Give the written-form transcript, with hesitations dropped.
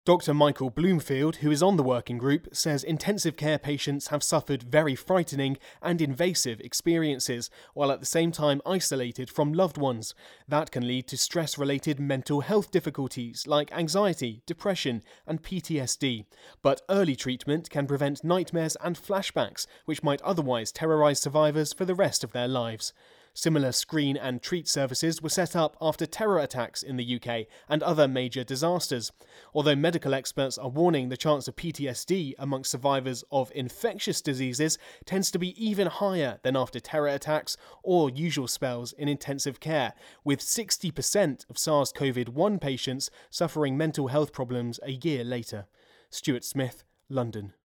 Dr. Michael Bloomfield, who is on the working group, says intensive care patients have suffered very frightening and invasive experiences, while at the same time isolated from loved ones. That can lead to stress-related mental health difficulties like anxiety, depression, and PTSD. But early treatment can prevent nightmares and flashbacks, which might otherwise terrorise survivors for the rest of their lives. Similar screen and treat services were set up after terror attacks in the UK and other major disasters. Although medical experts are warning the chance of PTSD amongst survivors of infectious diseases tends to be even higher than after terror attacks or usual spells in intensive care, with 60% of SARS-CoV-1 patients suffering mental health problems a year later. Stuart Smith, London.